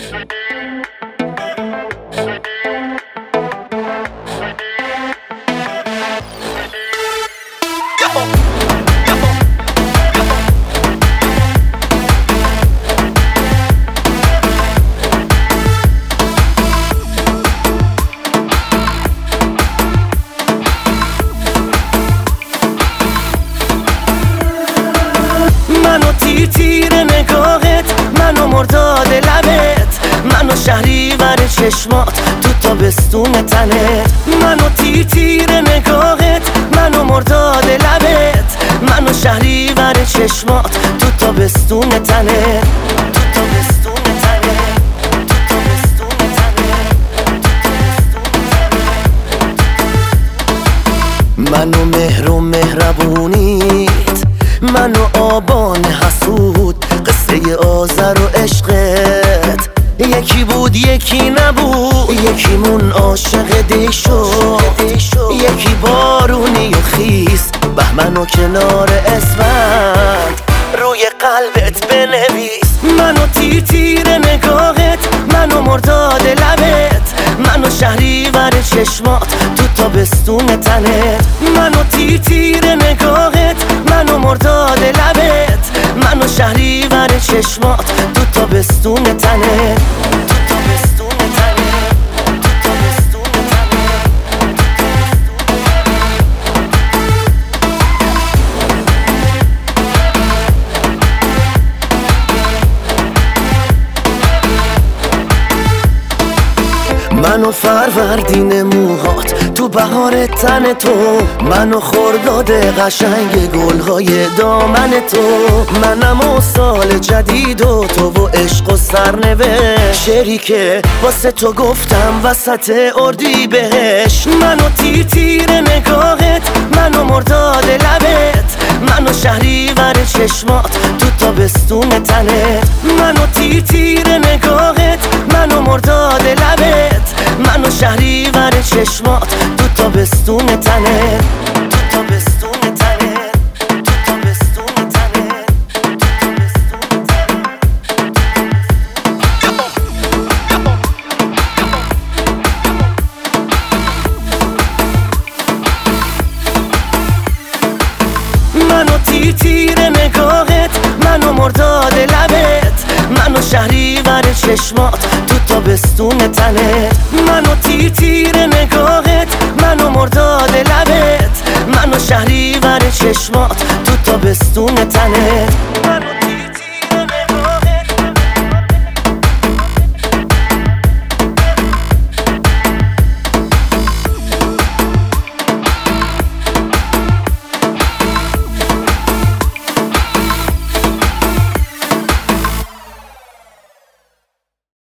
منو تیر تیر نگاهت، منو مرداد لبت، منو شهریور چشمات تو تابستون تنت. منو تیر تیر نگاهت، منو مرداد لبت، منو شهریور چشمات تو تابستون تنت. تو تابستون تنت. منو مهر و مهربونیت، منو آبان حسود، قصه آذر و عشقت یکی بود یکی نبود، یکیمون عاشق دی شد، یکی بارونی و خیس بهمن و کنار اسفند روی قلبت بنویس. منو تیر تیر نگاهت، منو مرداد لبت، منو شهریور چشمات تو تابستون تنت. منو تیر تیر نگاهت، منو مرداد لبت، منو شهریور چشمات تو تابستون تنت. تو تابستون تنت. تو تابستون منو فروردین موهات تو بهار تن تو، منو خرداد قشنگ گلهای دامن تو، منم و سال جدید و تو و عشق و سرنوشت، شعری که واسه تو گفتم وسط اردی بهش. منو تیر تیر نگاهت، منو مرداد لبت، منو شهریور چشمات تو تابستون تنت. منو تیر تیر نگاهت، منو مرداد لبت، منو شهریور چشمات تو تابستون تنت. تو تابستون تنت. تو تابستون تنت. منو تیر تیر نگاهت، منو مرداد لبت، منو شهریور چشمات تو تابستون تنت. منو تیر تیر نگاهت، منو مرداد لبت، منو شهریور چشمات تو تابستون تنت.